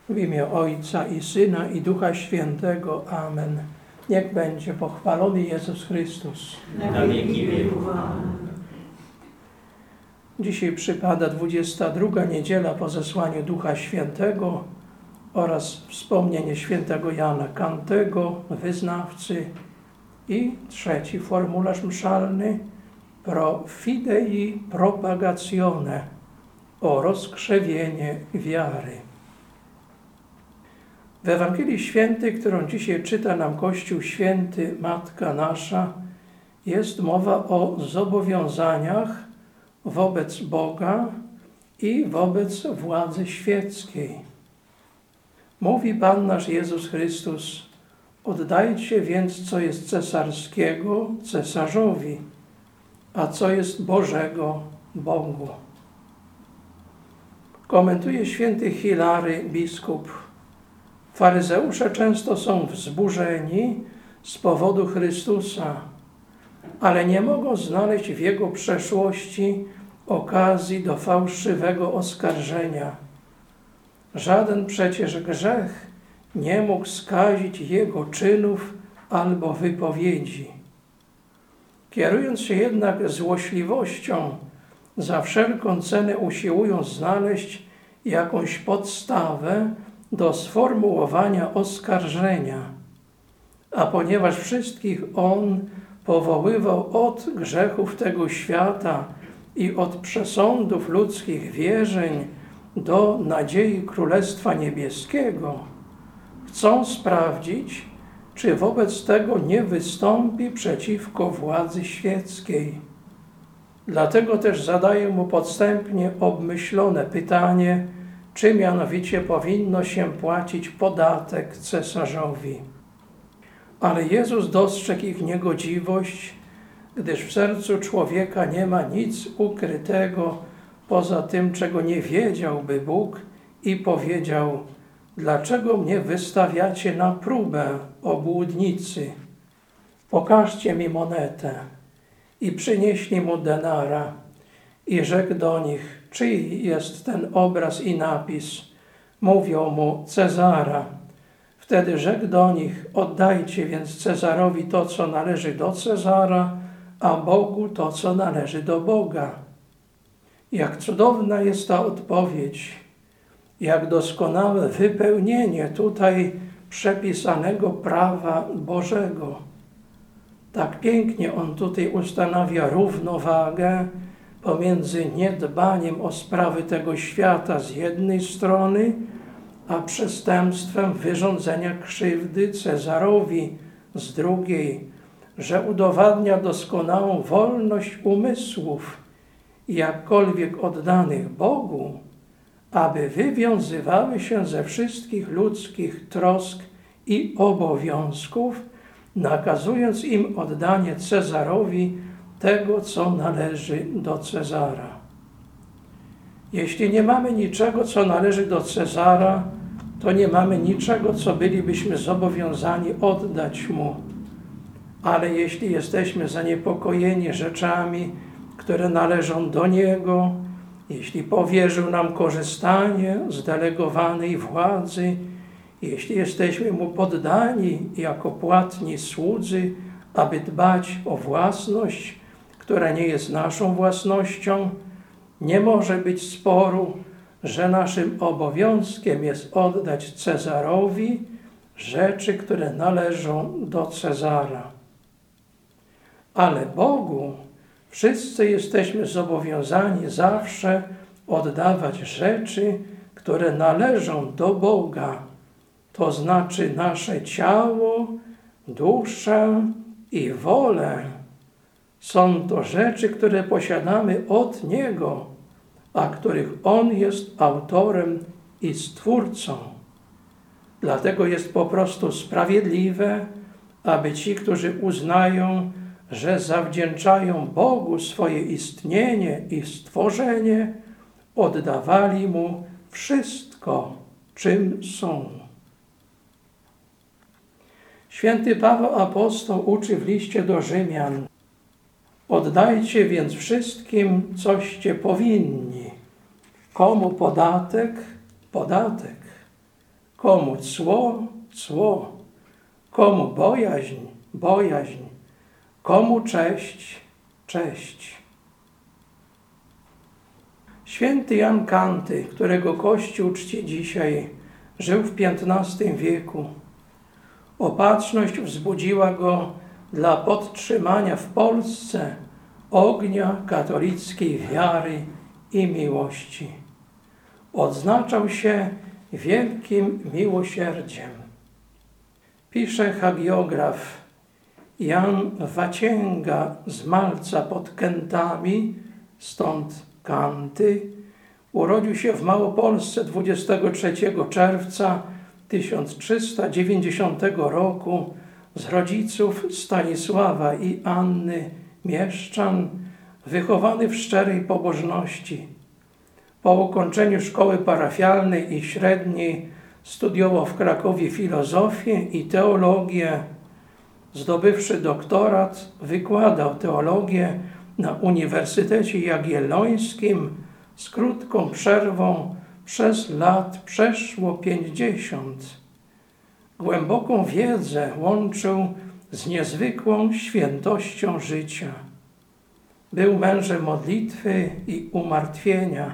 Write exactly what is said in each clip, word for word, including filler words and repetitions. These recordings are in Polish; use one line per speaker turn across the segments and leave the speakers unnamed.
W imię Ojca i Syna i Ducha Świętego. Amen. Niech będzie pochwalony Jezus Chrystus.
Na wieki wieków. Amen.
Dzisiaj przypada dwudziesta druga niedziela po zesłaniu Ducha Świętego oraz wspomnienie świętego Jana Kantego, wyznawcy, i trzeci formularz mszalny pro fidei propagatione, o rozkrzewienie wiary. W Ewangelii Świętej, którą dzisiaj czyta nam Kościół Święty, Matka Nasza, jest mowa o zobowiązaniach wobec Boga i wobec władzy świeckiej. Mówi Pan nasz Jezus Chrystus: oddajcie więc, co jest cesarskiego, cesarzowi, a co jest Bożego, Bogu. Komentuje święty Hilary, biskup: faryzeusze często są wzburzeni z powodu Chrystusa, ale nie mogą znaleźć w Jego przeszłości okazji do fałszywego oskarżenia. Żaden przecież grzech nie mógł skazić Jego czynów albo wypowiedzi. Kierując się jednak złośliwością, za wszelką cenę usiłują znaleźć jakąś podstawę do sformułowania oskarżenia. A ponieważ wszystkich On powoływał od grzechów tego świata i od przesądów ludzkich wierzeń do nadziei Królestwa Niebieskiego, chcą sprawdzić, czy wobec tego nie wystąpi przeciwko władzy świeckiej. Dlatego też zadaję mu podstępnie obmyślone pytanie, czy mianowicie powinno się płacić podatek cesarzowi. Ale Jezus dostrzegł ich niegodziwość, gdyż w sercu człowieka nie ma nic ukrytego poza tym, czego nie wiedziałby Bóg, i powiedział: dlaczego mnie wystawiacie na próbę, obłudnicy? Pokażcie mi monetę. I przynieśli mu denara. I rzekł do nich: czyj jest ten obraz i napis? Mówią mu: Cezara. Wtedy rzekł do nich: oddajcie więc Cezarowi to, co należy do Cezara, a Bogu to, co należy do Boga. Jak cudowna jest ta odpowiedź, jak doskonałe wypełnienie tutaj przepisanego prawa Bożego. Tak pięknie on tutaj ustanawia równowagę pomiędzy niedbaniem o sprawy tego świata z jednej strony, a przestępstwem wyrządzenia krzywdy Cezarowi z drugiej, że udowadnia doskonałą wolność umysłów, jakkolwiek oddanych Bogu, aby wywiązywały się ze wszystkich ludzkich trosk i obowiązków, nakazując im oddanie Cezarowi tego, co należy do Cezara. Jeśli nie mamy niczego, co należy do Cezara, to nie mamy niczego, co bylibyśmy zobowiązani oddać mu. Ale jeśli jesteśmy zaniepokojeni rzeczami, które należą do Niego, jeśli powierzył nam korzystanie z delegowanej władzy, jeśli jesteśmy Mu poddani jako płatni słudzy, aby dbać o własność, która nie jest naszą własnością, nie może być sporu, że naszym obowiązkiem jest oddać Cezarowi rzeczy, które należą do Cezara. Ale Bogu wszyscy jesteśmy zobowiązani zawsze oddawać rzeczy, które należą do Boga, to znaczy nasze ciało, duszę i wolę. Są to rzeczy, które posiadamy od Niego, a których On jest autorem i stwórcą. Dlatego jest po prostu sprawiedliwe, aby ci, którzy uznają, że zawdzięczają Bogu swoje istnienie i stworzenie, oddawali Mu wszystko, czym są. Święty Paweł apostoł uczy w liście do Rzymian: oddajcie więc wszystkim, coście powinni. Komu podatek? Podatek. Komu cło, cło, komu bojaźń, bojaźń, komu cześć, cześć. Święty Jan Kanty, którego Kościół czci dzisiaj, żył w piętnastym wieku. Opatrzność wzbudziła go dla podtrzymania w Polsce ognia katolickiej wiary i miłości. Odznaczał się wielkim miłosierdziem. Pisze hagiograf Jan Wacięga z Malca pod Kętami, stąd Kanty, urodził się w Małopolsce dwudziestego trzeciego czerwca tysiąc trzysta dziewięćdziesiątego roku z rodziców Stanisława i Anny Mieszczan, wychowany w szczerej pobożności. Po ukończeniu szkoły parafialnej i średniej studiował w Krakowie filozofię i teologię. Zdobywszy doktorat, wykładał teologię na Uniwersytecie Jagiellońskim z krótką przerwą przez lat przeszło pięćdziesiąt. Głęboką wiedzę łączył z niezwykłą świętością życia. Był mężem modlitwy i umartwienia.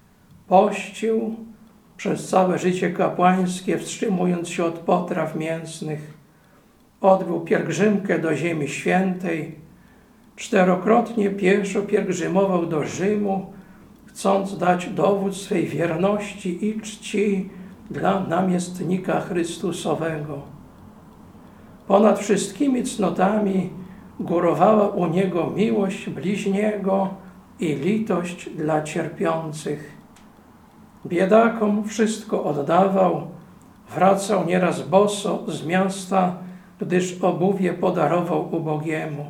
Pościł przez całe życie kapłańskie, wstrzymując się od potraw mięsnych. Odbył pielgrzymkę do Ziemi Świętej. Czterokrotnie pieszo pielgrzymował do Rzymu, chcąc dać dowód swej wierności i czci dla namiestnika Chrystusowego. Ponad wszystkimi cnotami górowała u niego miłość bliźniego i litość dla cierpiących. Biedakom wszystko oddawał, wracał nieraz boso z miasta, gdyż obuwie podarował ubogiemu.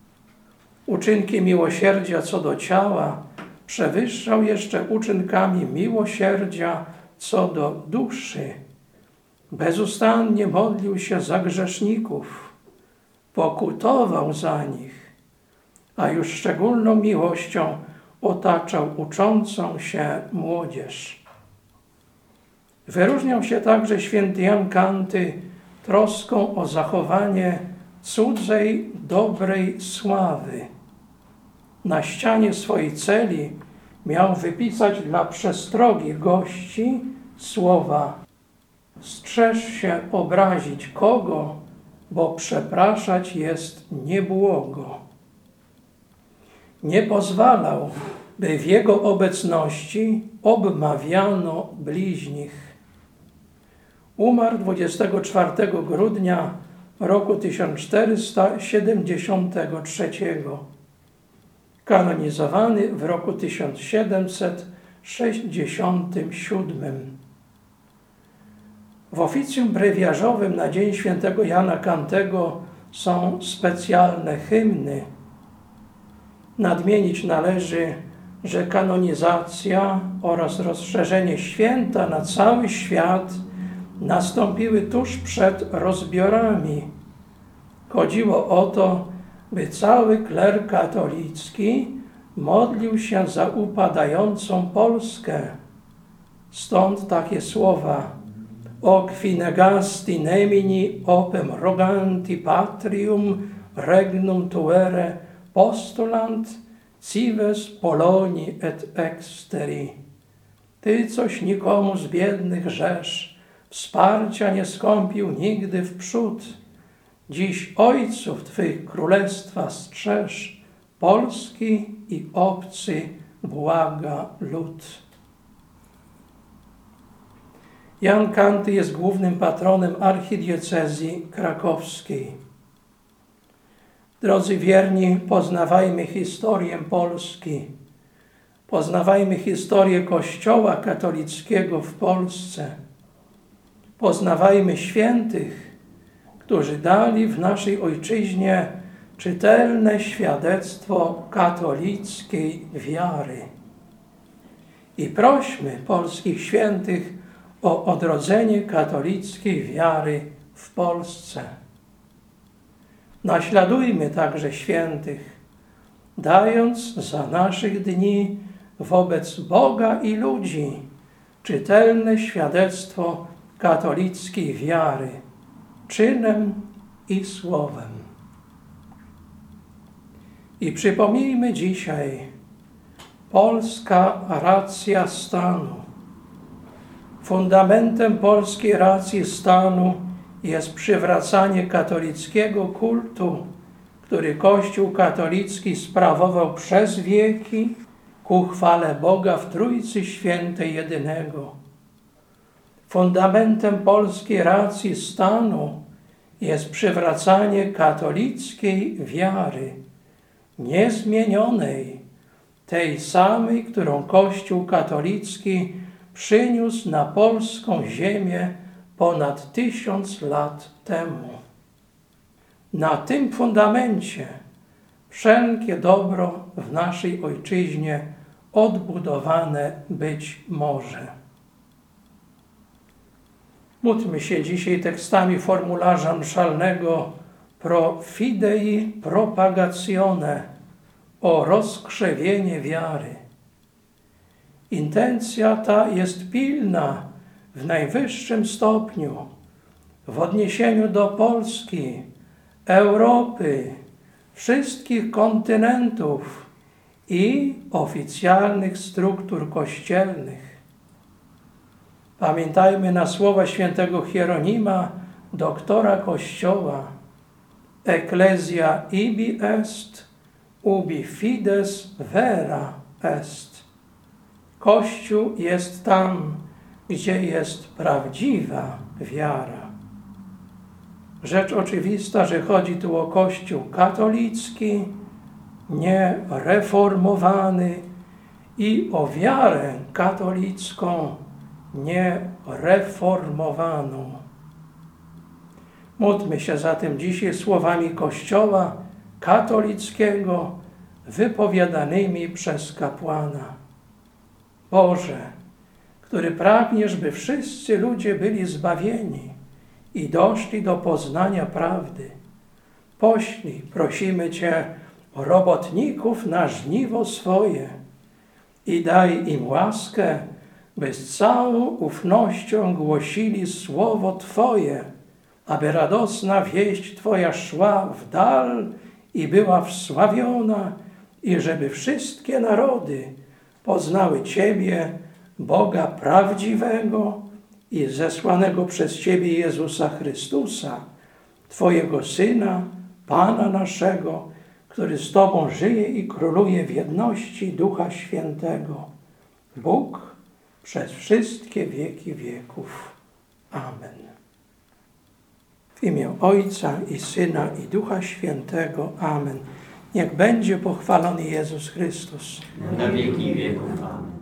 Uczynki miłosierdzia co do ciała przewyższał jeszcze uczynkami miłosierdzia co do duszy. Bezustannie modlił się za grzeszników, pokutował za nich, a już szczególną miłością otaczał uczącą się młodzież. Wyróżniał się także święty Jan Kanty troską o zachowanie cudzej, dobrej sławy. Na ścianie swojej celi miał wypisać dla przestrogi gości słowa: strzeż się obrazić kogo, bo przepraszać jest niebłogo. Nie pozwalał, by w jego obecności obmawiano bliźnich. Umarł dwudziestego czwartego grudnia roku tysiąc czterysta siedemdziesiątego trzeciego. Kanonizowany w roku tysiąc siedemset sześćdziesiątym siódmym. W oficjum brewiarzowym na Dzień Świętego Jana Kantego są specjalne hymny. Nadmienić należy, że kanonizacja oraz rozszerzenie święta na cały świat nastąpiły tuż przed rozbiorami. Chodziło o to, by cały kler katolicki modlił się za upadającą Polskę. Stąd takie słowa: O qui negasti nemini opem roganti patrium regnum tuere postulant cives Polonii et exteri. Ty, coś nikomu z biednych rzesz, wsparcia nie skąpił nigdy wprzód. Dziś ojców Twych królestwa strzeż, polski i obcy błaga lud. Jan Kanty jest głównym patronem archidiecezji krakowskiej. Drodzy wierni, poznawajmy historię Polski. Poznawajmy historię Kościoła katolickiego w Polsce. Poznawajmy świętych, którzy dali w naszej ojczyźnie czytelne świadectwo katolickiej wiary. I prośmy polskich świętych o odrodzenie katolickiej wiary w Polsce. Naśladujmy także świętych, dając za naszych dni wobec Boga i ludzi czytelne świadectwo katolickiej wiary, czynem i słowem. I przypomnijmy dzisiaj, polska racja stanu. Fundamentem polskiej racji stanu jest przywracanie katolickiego kultu, który Kościół katolicki sprawował przez wieki ku chwale Boga w Trójcy Świętej jedynego. Fundamentem polskiej racji stanu jest przywracanie katolickiej wiary, niezmienionej, tej samej, którą Kościół katolicki przyniósł na polską ziemię ponad tysiąc lat temu. Na tym fundamencie wszelkie dobro w naszej ojczyźnie odbudowane być może. Módlmy się dzisiaj tekstami formularza mszalnego Pro Fidei Propagatione, o rozkrzewienie wiary. Intencja ta jest pilna w najwyższym stopniu w odniesieniu do Polski, Europy, wszystkich kontynentów i oficjalnych struktur kościelnych. Pamiętajmy na słowa świętego Hieronima, doktora Kościoła: Ecclesia ibi est, ubi fides vera est. Kościół jest tam, gdzie jest prawdziwa wiara. Rzecz oczywista, że chodzi tu o Kościół katolicki, niereformowany, i o wiarę katolicką, niereformowaną. Módlmy się zatem dzisiaj słowami Kościoła katolickiego wypowiadanymi przez kapłana. Boże, który pragniesz, by wszyscy ludzie byli zbawieni i doszli do poznania prawdy, poślij, prosimy Cię, robotników na żniwo swoje i daj im łaskę, by z całą ufnością głosili słowo Twoje, aby radosna wieść Twoja szła w dal i była wsławiona, i żeby wszystkie narody poznały Ciebie, Boga prawdziwego i zesłanego przez Ciebie Jezusa Chrystusa, Twojego Syna, Pana naszego, który z Tobą żyje i króluje w jedności Ducha Świętego, Bóg przez wszystkie wieki wieków. Amen. W imię Ojca i Syna i Ducha Świętego. Amen. Niech będzie pochwalony Jezus Chrystus.
Na wieki wieków. Amen.